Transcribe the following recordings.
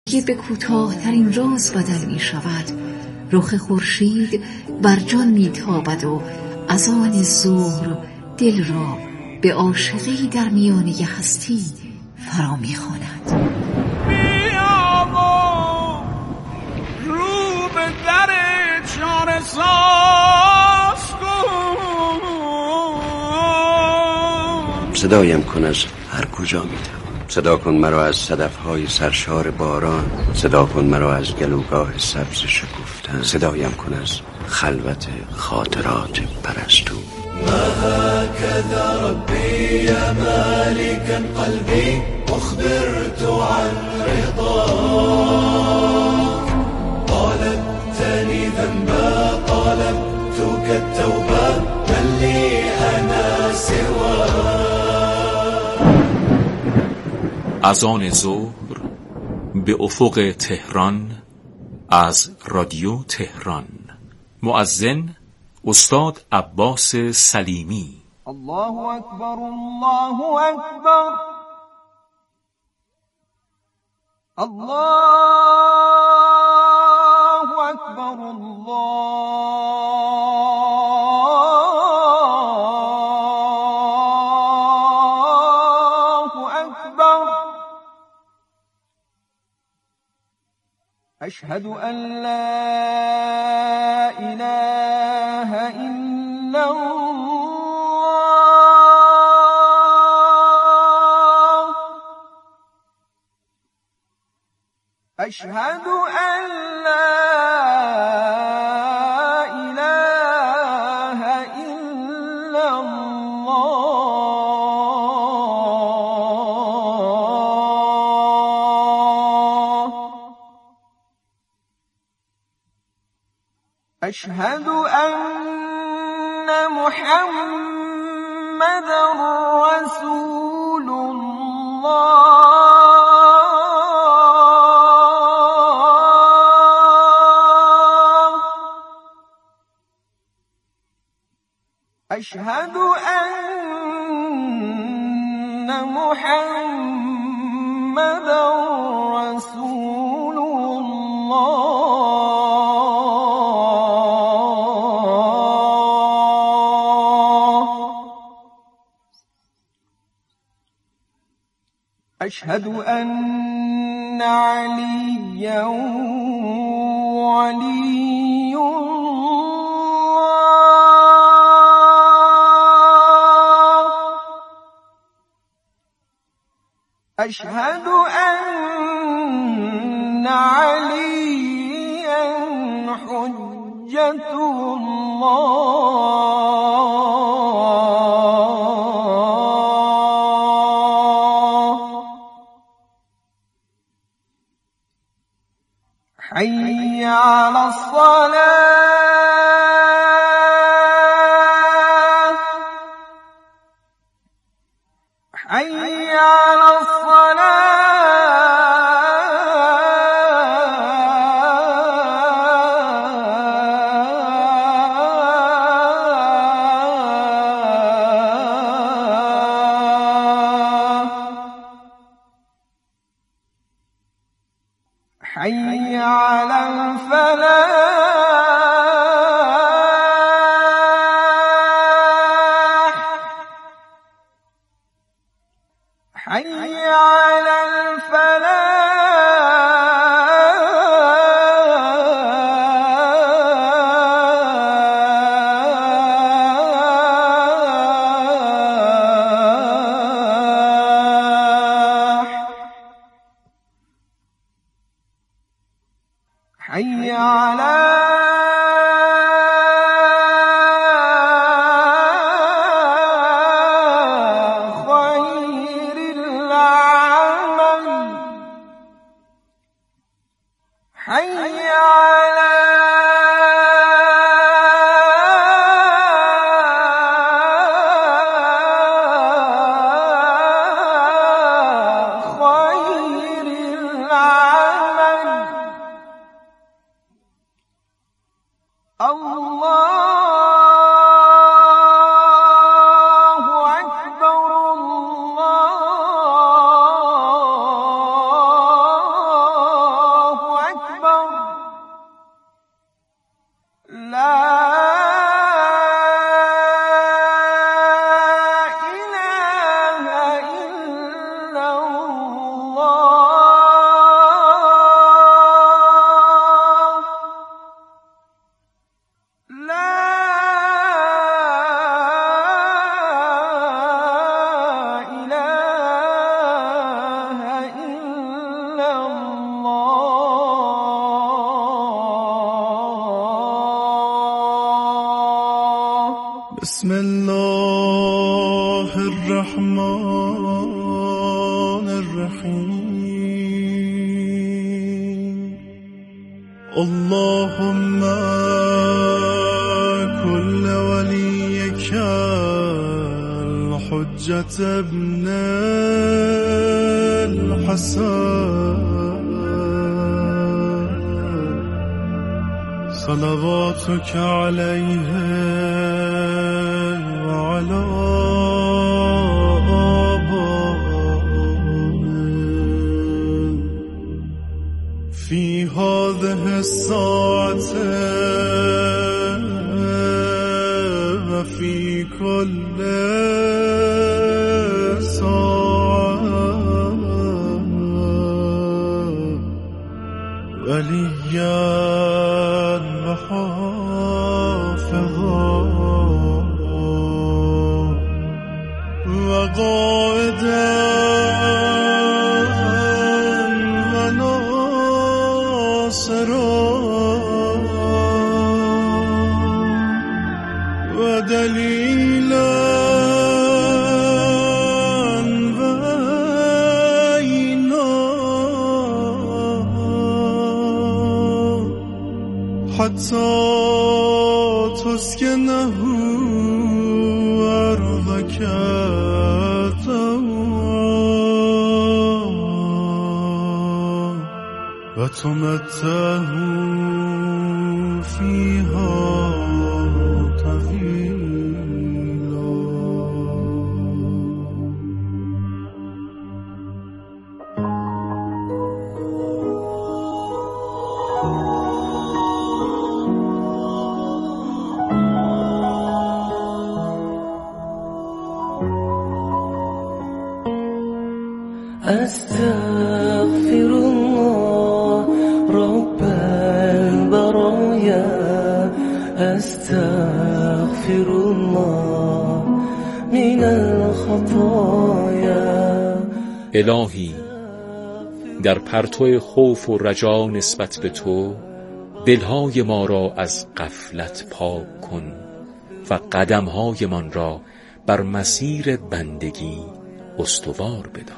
به کوتاه‌ترین راز بدل می شود. رخ خورشید بر جان می تابد و از آن ظهر دل را به عاشقی در میانه هستی فرا می خواند. بیا و رو به در چاره ساز کن، صدایم کن از هر کجا می توان. صدا کن مرا از صدف‌های سرشار باران، صدا کن مرا از گلوگاه سبز شکفتن، صدایم کن از خلوت خاطرات پرستو. ما هكذا ربي يا مالكا قلبي أخبرت عن رضاك، طالبتني ذنبا طالبتك التوبة، من لي أنا سواك. از آن ظهر به افق تهران از رادیو تهران. مؤذن استاد عباس سلیمی. الله اکبر الله اکبر الله اکبر الله اکبر. اشهد ان لا اله الا الله، اشهد ان لا اله الا الله، اشهد ان محمدا رسول الله، اشهد ان محمدا رسول الله، اشهد ان عليا ولي الله، اشهد ان عليا حجة الله. حي على الصلاة، حي على حي على الفلاح، حي على الفلاح، حي على خير العمل، حي على خير العمل. الله أكبر الله بسم الله الرحمن الرحیم اللهم كل وليك الحجة ابن الحسن صلواتك عليه وعلى آبائه في هذه الساعة وفي كل ساعة وليا وحافظا وقائدا وناصرا ودليلا حتى تسكنه أرضك طوعا وتمتعه فيها طويلا. أستغفر الله رب البرايا أستغفر الله من الخطايا. الهی در پرتو خوف و رجا نسبت به تو دلهای ما را از غفلت پاک کن و قدمهای من را بر مسیر بندگی استوار بدار.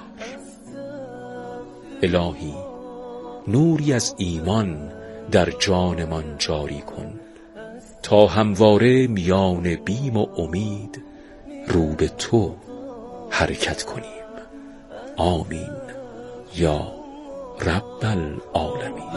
الهی نوری از ایمان در جانمان جاری کن تا همواره میان بیم و امید رو به تو حرکت کنیم. آمین یا رب العالمین.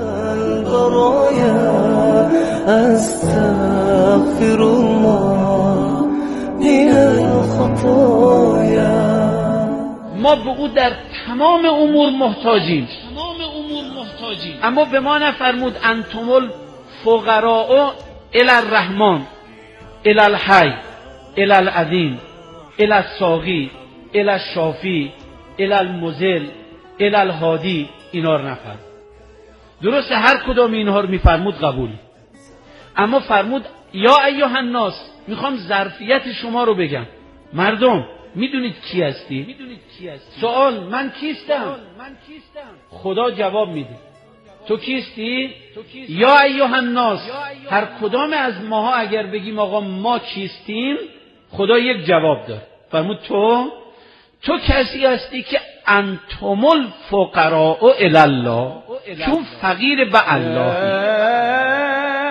استغفر الله من الخطايا. ما به او در تمام امور محتاجیم، اما به ما نفرمود انتم الفقراء الی الرحمن الی الحی الی العظیم الی الساقی الی الشافی الی المذل الی الهادی. اینا رو نفرمود. درسته هر کدام اینها رو میفرمود قبولی، اما فرمود یا ایها الناس. میخوام ظرفیت شما رو بگم. مردم میدونید کی هستی؟ سوال من کیستم؟ خدا جواب میده تو کیستی؟ یا ایها الناس. هر کدام از ماها اگر بگیم آقا ما کیستیم، خدا یک جواب داد. فرمود تو کسی هستی که انتم الفقراء الی الله، چون فقیر به الله.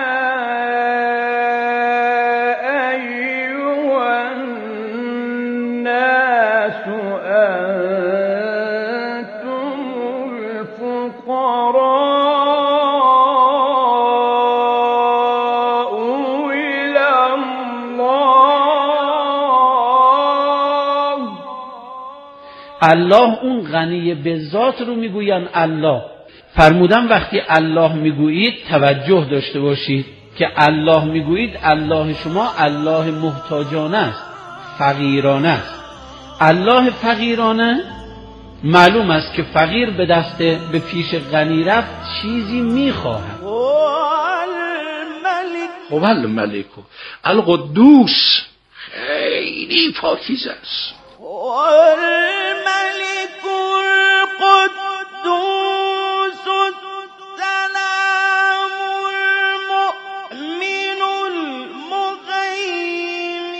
الله اون غنی به ذات رو میگوین الله. فرمودم وقتی الله میگویید توجه داشته باشید که الله میگویید الله شما الله محتاجانه است، فقیرانه است. الله فقیرانه معلوم است که فقیر به دست به پیش غنی رفت چیزی میخواهد. هو الملک القدوس، خیلی پاکیزه است. الملك القدوس السلام المؤمن المهيمن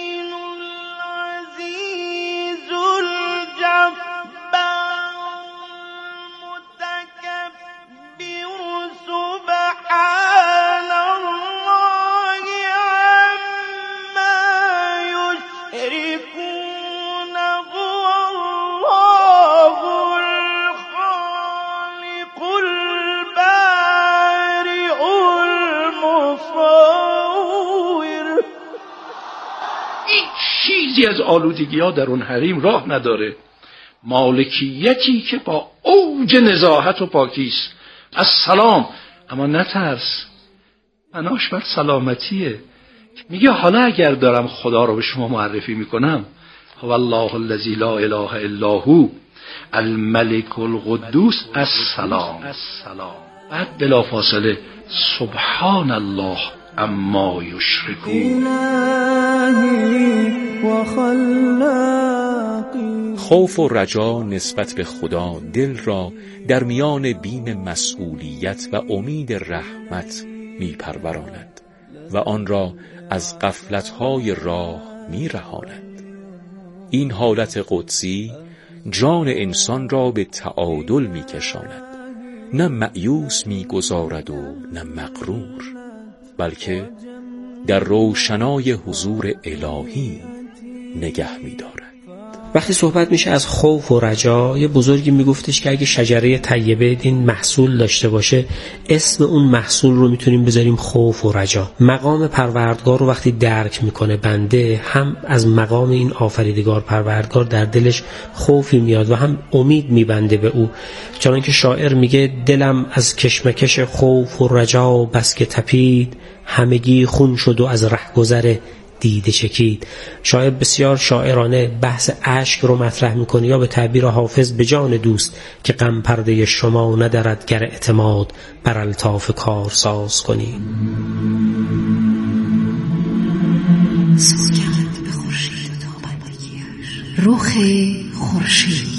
خیلی از آلودگی‌ها در اون حریم راه نداره. مالکیتی که با اوج نزاهت و پاکی است. السلام، اما نترس، معناش بر سلامتیه. میگه حالا اگر دارم خدا رو به شما معرفی میکنم، هو الله الذی لا اله الا هو الملک القدوس السلام، بعد بلافاصله سبحان الله اما یشرکون. خوف و رجا نسبت به خدا دل را در میان بین مسئولیت و امید رحمت میپروراند و آن را از غفلت‌های راه میرهاند. این حالت قدسی جان انسان را به تعادل میکشاند، نه مأیوس میگذارد و نه مغرور، بلکه در روشنای حضور الهی نگه می‌دارد. وقتی صحبت میشه از خوف و رجا، یه بزرگی میگفتش که اگه شجره طیبه این محصول داشته باشه، اسم اون محصول رو میتونیم بذاریم خوف و رجا. مقام پروردگار رو وقتی درک میکنه بنده، هم از مقام این آفریدگار پروردگار در دلش خوفی میاد و هم امید میبنده به او. چنانکه شاعر میگه دلم از کشمکش خوف و رجا بس که تپید، همگی خون شد و از رهگذر دیده چکید. شاعر بسیار شاعرانه بحث اشک رو مطرح میکنه، یا به تعبیر حافظ به جان دوست که غم پرده شما ندارد گر اعتماد بر الطاف کار ساز کنی. سوگند به خورشید و تابندگیش، رخ خورشید.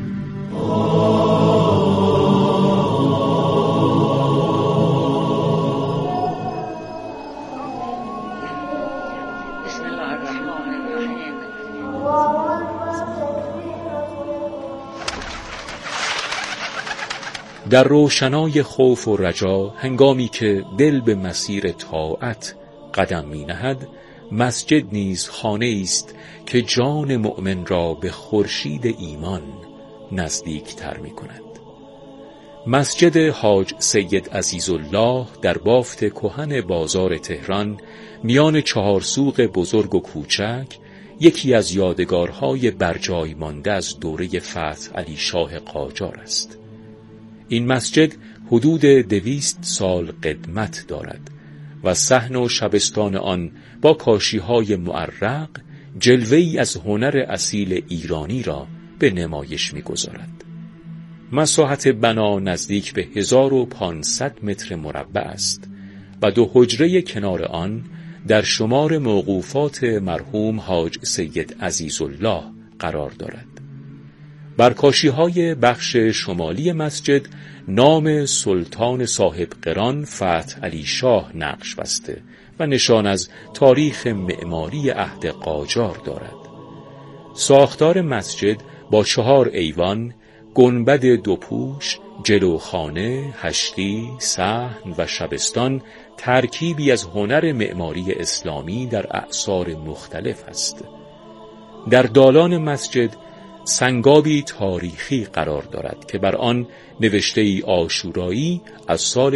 در روشنای خوف و رجا، هنگامی که دل به مسیر طاعت قدم می نهد، مسجد نیز خانه است که جان مؤمن را به خورشید ایمان نزدیک تر می کند. مسجد حاج سید عزیزالله در بافت کهن بازار تهران، میان 4 سوق بزرگ و کوچک، یکی از یادگارهای برجای مانده از دوره فتح علی شاه قاجار است. این مسجد حدود 200 سال قدمت دارد و صحن و شبستان آن با کاشی‌های معرق جلوه‌ای از هنر اصیل ایرانی را به نمایش می‌گذارد. مساحت بنا نزدیک به 1500 متر مربع است و 2 حجره کنار آن در شمار موقوفات مرحوم حاج سید عزیزالله قرار دارد. بر کاشی‌های بخش شمالی مسجد نام سلطان صاحب قران فتح علی شاه نقش بسته و نشان از تاریخ معماری عهد قاجار دارد. ساختار مسجد با 4 ایوان، گنبد 2 پوش، جلوخانه، هشتی، صحن و شبستان ترکیبی از هنر معماری اسلامی در اعصار مختلف است. در دالان مسجد سنگابی تاریخی قرار دارد که بر آن نوشته‌ای عاشورایی از سال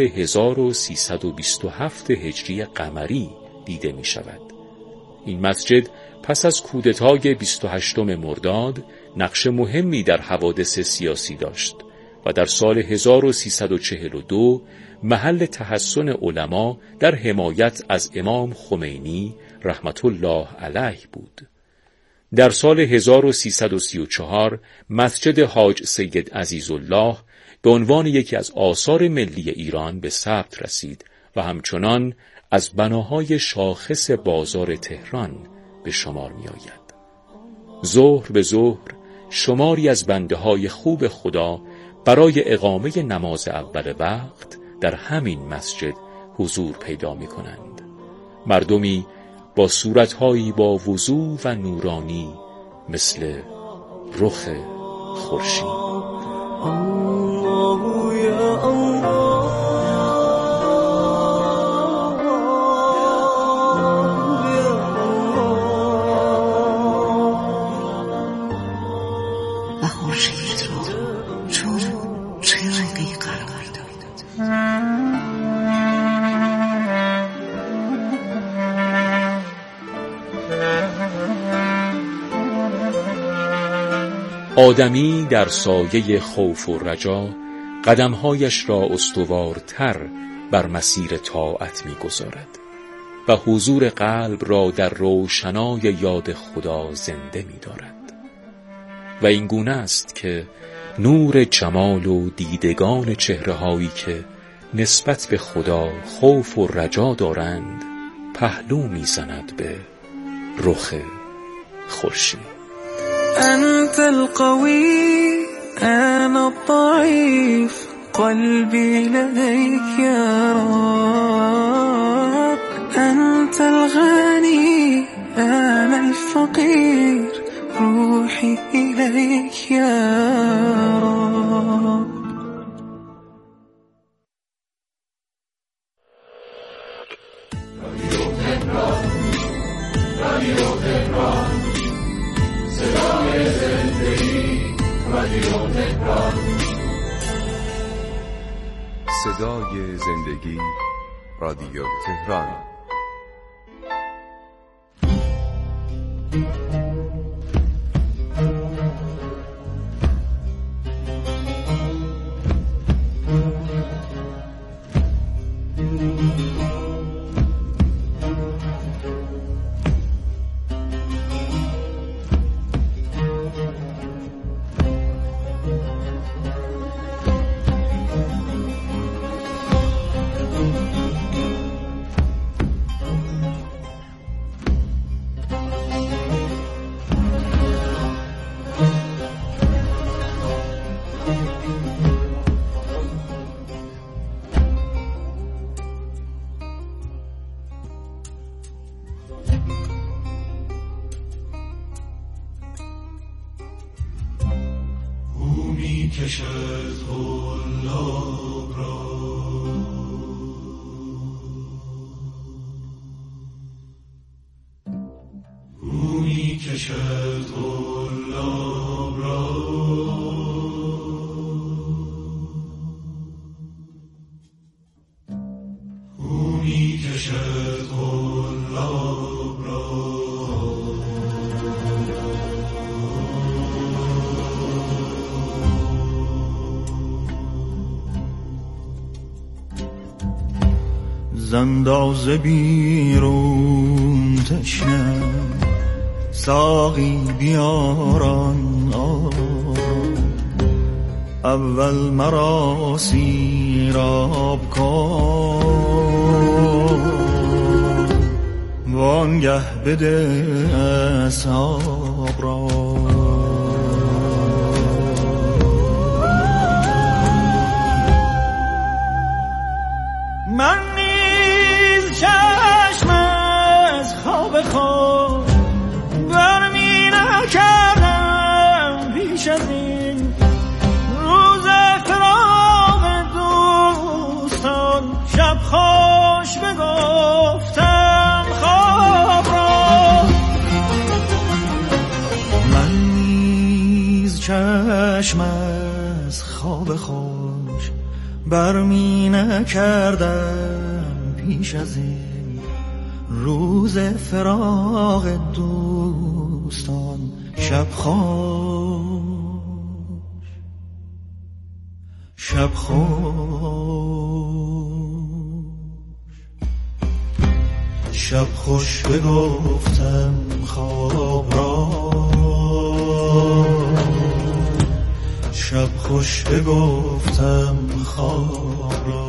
1327 هجری قمری دیده می شود. این مسجد پس از کودتای 28 مرداد نقش مهمی در حوادث سیاسی داشت و در سال 1342 محل تحصن علما در حمایت از امام خمینی رحمت الله علیه بود. در سال 1334 مسجد حاج سید عزیزالله به عنوان یکی از آثار ملی ایران به ثبت رسید و همچنان از بناهای شاخص بازار تهران به شمار می آید. ظهر به ظهر شماری از بنده های خوب خدا برای اقامه نماز اول وقت در همین مسجد حضور پیدا می کنند. مردمی با صورتهایی با وضوح و نورانی مثل رخ خورشید. و خورشید را چون چراغی قرار داد. آدمی در سایه خوف و رجا قدمهایش را استوارتر بر مسیر طاعت می‌گذارد و حضور قلب را در روشنای یاد خدا زنده می‌دارد. و این گونه است که نور جمال و دیدگان چهره‌هایی که نسبت به خدا خوف و رجا دارند پهلو می‌زند به رخ خورشید. أنت القوي أنا الضعيف قلبي لديك يا رب أنت الغني أنا الفقير روحي إليك يا رب. صدای زندگی رادیو تهران. کشد غلاب را او می کشد غلاب را او می کشد غلاب را زنداز بیرون تشنم ساقی بیاران اول مرا سیراب کن وانگه بده اصحاب را من چشم از خواب خود برمی نکردم پیش از این روز فراق دوستان شب خوش بگفتم خواب را من نیز چشم از خواب خوش برمی نکردم پیش از این روز فراق دوستان شب خوش شب خوش بگفتم خواب را شب خوش بگفتم خواب را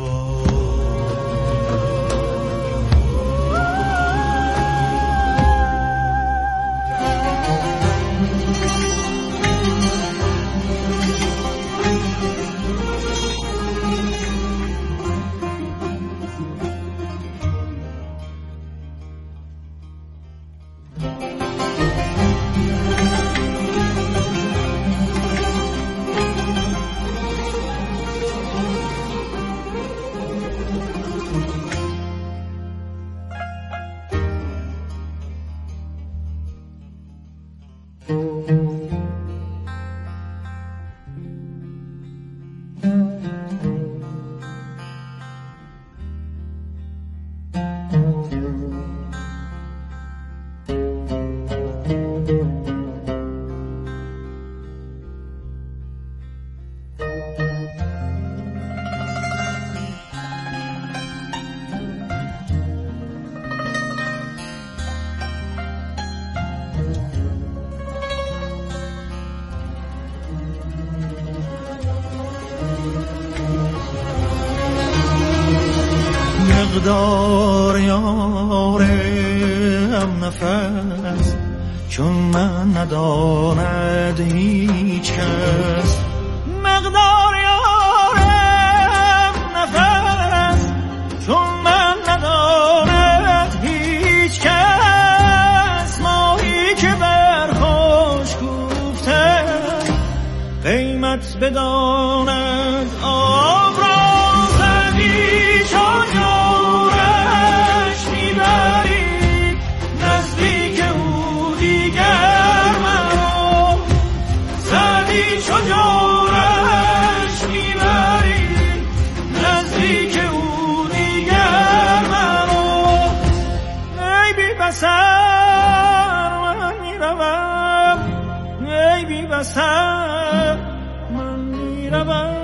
مقدار یارم نفس چون من نداند هیچ کس. مقدار یارم نفس چون من نداند هیچ کس. ماهی که بر خوش کوفته قیمت بداند آب را. زدی چون جورش میبری نزدیک او دیگر مرا. زدی چون جورش میبری نزدیک او دیگر مرا. ای بی بصر من میروم، ای بی بصر من میروم.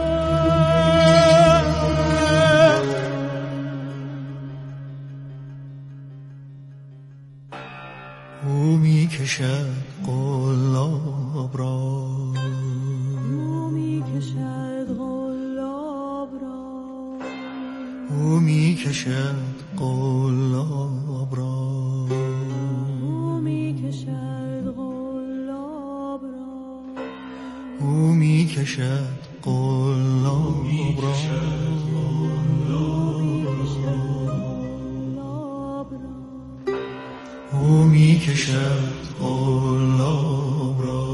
او میکشد قلاب را، او میکشد قلاب را، او میکشد قلاب را، او میکشد قلاب را، او میکشد قلاب را. او میکشد قلاب را.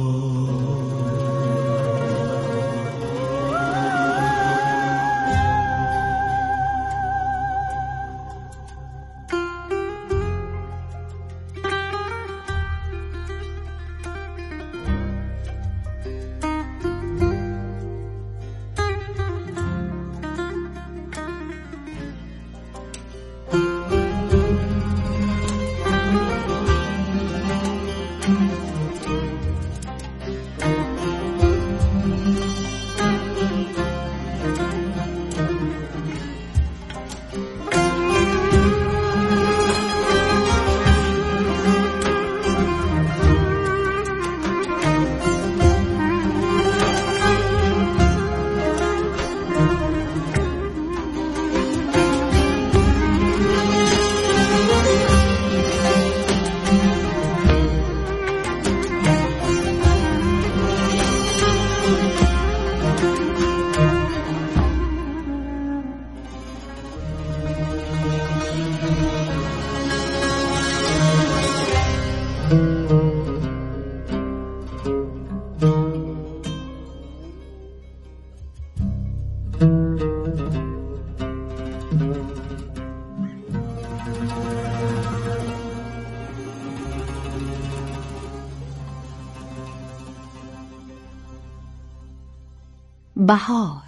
بهار،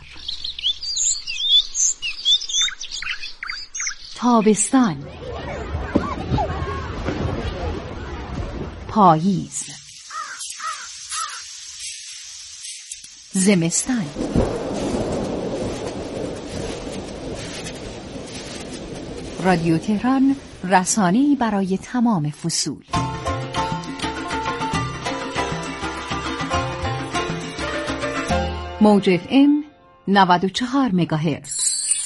تابستان، پاییز، زمستان. رادیو تهران، رسانه‌ای برای تمام فصول. موج FM 94 مگاهرتز.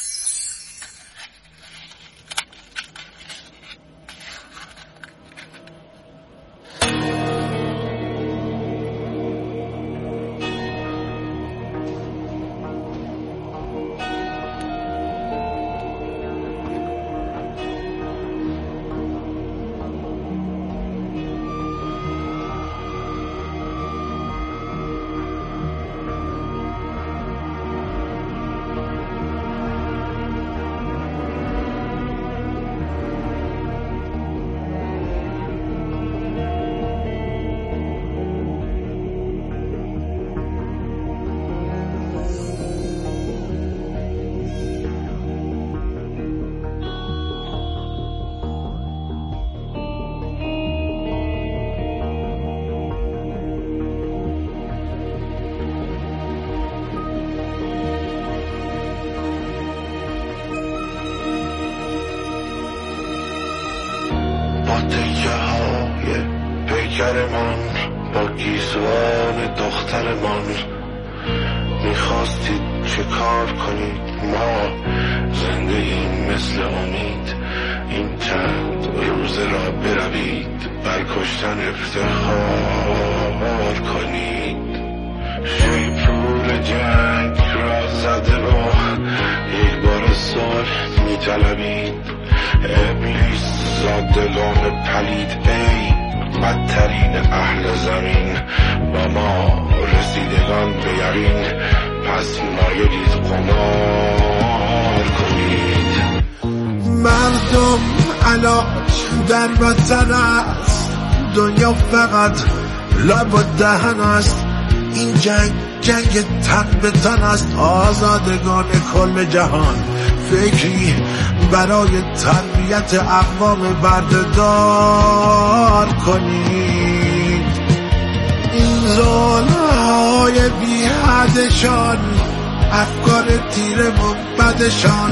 پیکرمان با گیسوان دخترمان میخواستید چه کار کنید؟ ما زنده ایم مثل امید. وطن افتخار کنید. شیپور جنگ را زده با یک بار سال میطلبید. ابلیس زادگان پلید ای بدترین اهل زمین، با ما رسیدگان به یقین، پس مایلید قمار کنید. مردم علاج در وطن است، دنیا فقط لب و دهن است. این جنگ تن به تن است، آزادگان کل جهان فکری برای تربیت اقوام بردهدار کنید. این ظلم‌های بی حدشان، افکار تیر مبدشان،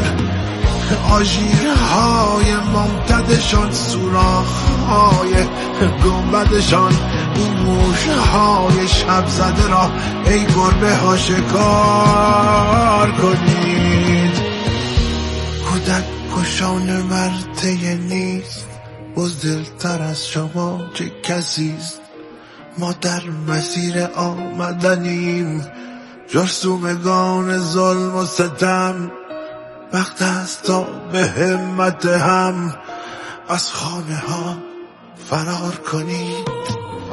آژیرهای ممتدشان، سوراخ‌های گنبدشان، این موشهای شب زده را ای گربه ها شکار کنید. کودک کشان ورطه نیست، بزدلتر از شما چه کسیست. ما در مسیر آمدنیم، جرثومگان ظلم و ستم. وقت است تا به همت هم از خانه ها فرار کنید.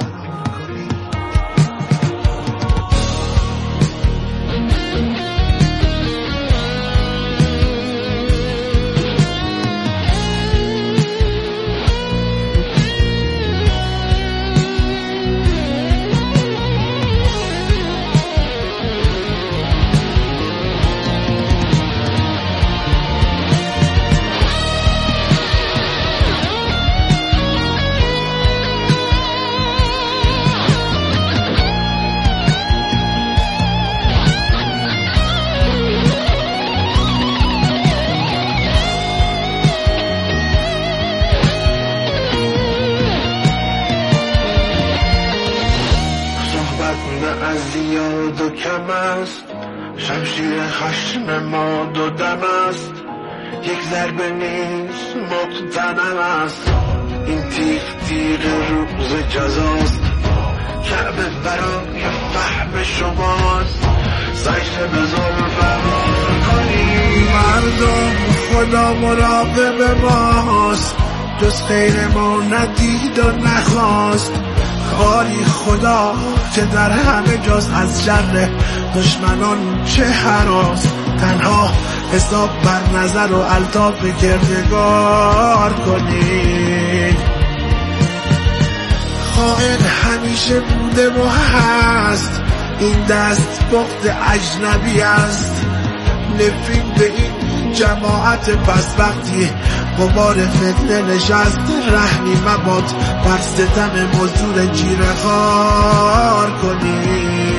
از زیاد و کم است، شمشیر خشم ما دو دم است. یک ضربه نیست مقتنم است، این تیغ روز جزاست. کعبه برای فهم شماست، سجده به ظلم فرار کنید. مردم خدا مراقب ماست، جز خیر ما ندید و نخواست. کاری خدا که در همه جاست، از شر دشمنان چه هراس. تنها حساب بر نظر و الطاف کردگار کنید. خائن همیشه بوده و هست، این دست بخت اجنبی است. نفرین به این جماعت پس وقتی غبار فتنه نشست. رحمی مباد بر ستم مزدور جیره خوار کنید.